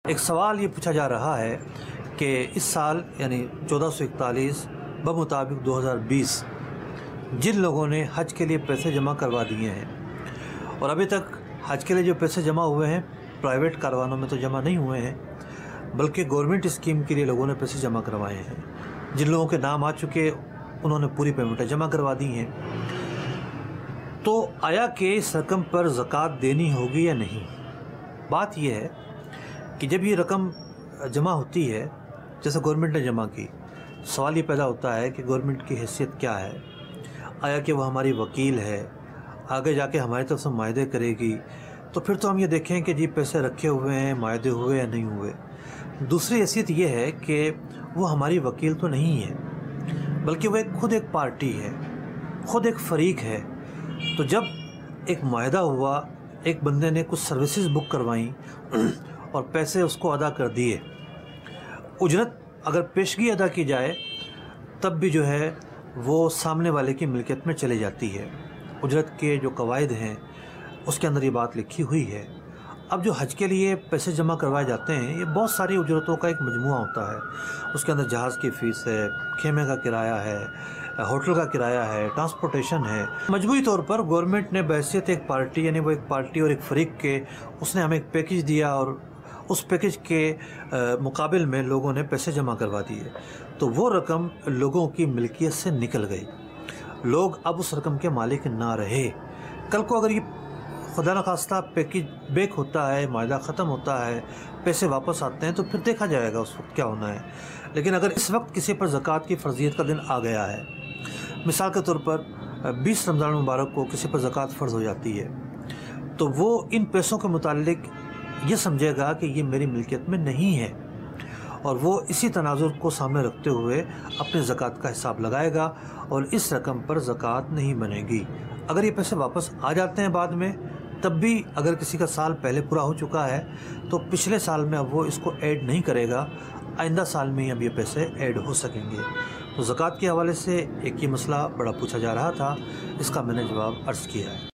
ایک سوال یہ پوچھا جا رہا ہے کہ اس سال یعنی 1441 بمطابق 2020 جن لوگوں نے حج کے لیے پیسے جمع کروا دیے ہیں اور ابھی تک حج کے لیے جو پیسے جمع ہوئے ہیں پرائیویٹ کاروانوں میں تو جمع نہیں ہوئے ہیں بلکہ گورنمنٹ اسکیم کے لیے لوگوں نے پیسے جمع کروائے ہیں، جن لوگوں کے نام آ چکے انہوں نے پوری پیمنٹیں جمع کروا دی ہیں، تو آیا کہ اس رقم پر زکوٰۃ دینی ہوگی یا نہیں؟ بات یہ ہے کہ جب یہ رقم جمع ہوتی ہے جیسے گورنمنٹ نے جمع کی، سوال یہ پیدا ہوتا ہے کہ گورنمنٹ کی حیثیت کیا ہے، آیا کہ وہ ہماری وکیل ہے، آگے جا کے ہماری طرف سے معاہدے کرے گی، تو پھر تو ہم یہ دیکھیں کہ جی پیسے رکھے ہوئے ہیں، معاہدے ہوئے یا نہیں ہوئے۔ دوسری حیثیت یہ ہے کہ وہ ہماری وکیل تو نہیں ہے بلکہ وہ خود ایک پارٹی ہے، خود ایک فریق ہے۔ تو جب ایک معاہدہ ہوا، ایک بندے نے کچھ سروسز بک کروائیں اور پیسے اس کو ادا کر دیے، اجرت اگر پیشگی ادا کی جائے تب بھی جو ہے وہ سامنے والے کی ملکیت میں چلی جاتی ہے۔ اجرت کے جو قواعد ہیں اس کے اندر یہ بات لکھی ہوئی ہے۔ اب جو حج کے لیے پیسے جمع کروائے جاتے ہیں یہ بہت ساری اجرتوں کا ایک مجموعہ ہوتا ہے، اس کے اندر جہاز کی فیس ہے، خیمے کا کرایہ ہے، ہوٹل کا کرایہ ہے، ٹرانسپورٹیشن ہے۔ مجموعی طور پر گورنمنٹ نے بحیثیت ایک پارٹی، یعنی وہ ایک پارٹی اور ایک فریق کے، اس نے ہمیں ایک پیکج دیا اور اس پیکج کے مقابل میں لوگوں نے پیسے جمع کروا دیے، تو وہ رقم لوگوں کی ملکیت سے نکل گئی، لوگ اب اس رقم کے مالک نہ رہے۔ کل کو اگر یہ خدا نخواستہ پیکج بیک ہوتا ہے، معاہدہ ختم ہوتا ہے، پیسے واپس آتے ہیں تو پھر دیکھا جائے گا اس وقت کیا ہونا ہے۔ لیکن اگر اس وقت کسی پر زکوٰۃ کی فرضیت کا دن آ گیا ہے، مثال کے طور پر 20 رمضان المبارک کو کسی پر زکوٰۃ فرض ہو جاتی ہے، تو وہ ان پیسوں کے متعلق یہ سمجھے گا کہ یہ میری ملکیت میں نہیں ہے، اور وہ اسی تناظر کو سامنے رکھتے ہوئے اپنے زکوٰۃ کا حساب لگائے گا اور اس رقم پر زکوٰۃ نہیں بنے گی۔ اگر یہ پیسے واپس آ جاتے ہیں بعد میں، تب بھی اگر کسی کا سال پہلے پورا ہو چکا ہے تو پچھلے سال میں اب وہ اس کو ایڈ نہیں کرے گا، آئندہ سال میں اب یہ پیسے ایڈ ہو سکیں گے۔ تو زکوٰۃ کے حوالے سے ایک یہ مسئلہ بڑا پوچھا جا رہا تھا، اس کا میں نے جواب عرض کیا ہے۔